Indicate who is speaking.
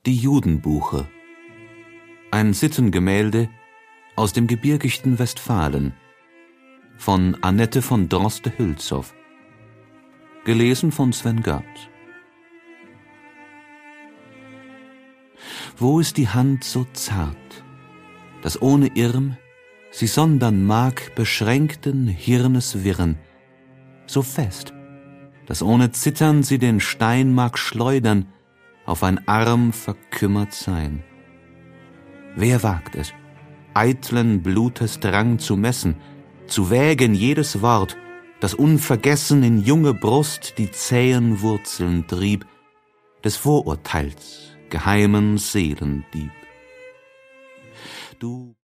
Speaker 1: Die Judenbuche. Ein Sittengemälde aus dem gebirgichten Westfalen von Annette von Droste-Hülshoff. Gelesen von Sven Görtz. Wo ist die Hand so zart, dass ohne Irm sie sondern mag beschränkten Hirnes Wirren, so fest, dass ohne Zittern sie den Stein mag schleudern auf ein arm verkümmert Sein. Wer wagt es, eitlen Blutes Drang zu messen, zu wägen jedes Wort, das unvergessen in junge Brust die zähen Wurzeln trieb, des Vorurteils geheimen Seelendieb. Du